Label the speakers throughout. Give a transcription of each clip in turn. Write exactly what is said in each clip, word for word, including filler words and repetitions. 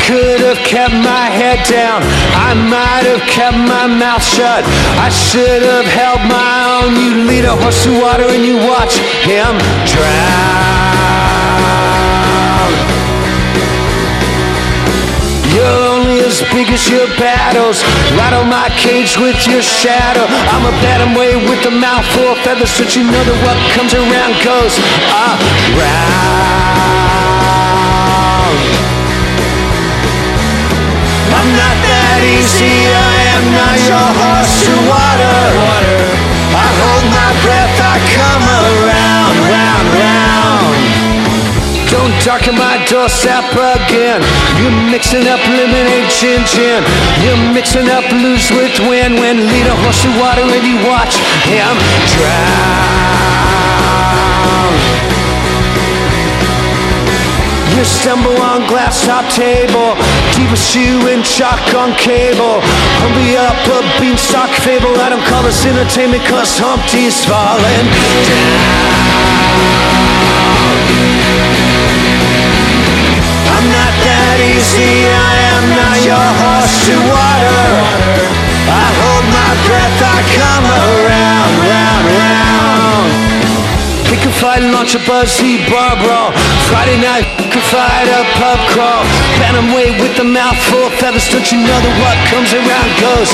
Speaker 1: could have kept my head down. I might have kept my mouth shut. I should have held my own. You lead a horse to water and you watch him drown. You're only as big as your battles. Rattle my cage with your shadow. I'm a bat and way with a mouthful of feathers, so you know that what comes around goes around. I'm not that easy, I am not your horse to water. I hold my breath, I come around, round, round. Don't darken my doorstep again. You're mixing up lemonade, gin, gin. You're mixing up lose with win. When lead a horse to water and you watch him drown. You stumble on glass top table, deep a shoe and chalk on cable. Humpy up a beanstalk fable. I don't call this entertainment cause Humpty's falling down. I'm not that easy, I am not your horse to water. I hold my breath, I come around, round, round. Pick a fight and launch a buzzy bar brawl. Friday night, pick a fight, a pub crawl. Phantom wave with a mouthful of feathers. Don't you know that what comes around goes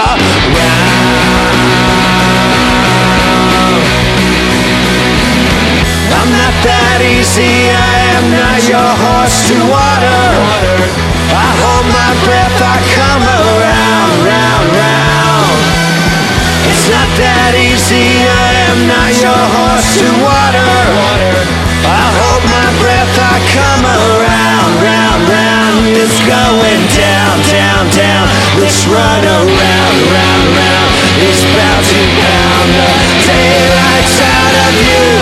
Speaker 1: around? I'm not that easy, I am not your horse to water. I hold my breath, I come around, round, round. It's not that easy, I am not your horse to water. I hold my breath, I come around, round, round. It's going down, down, down. Let's run around, round, round. It's bound to pound the daylights out of you.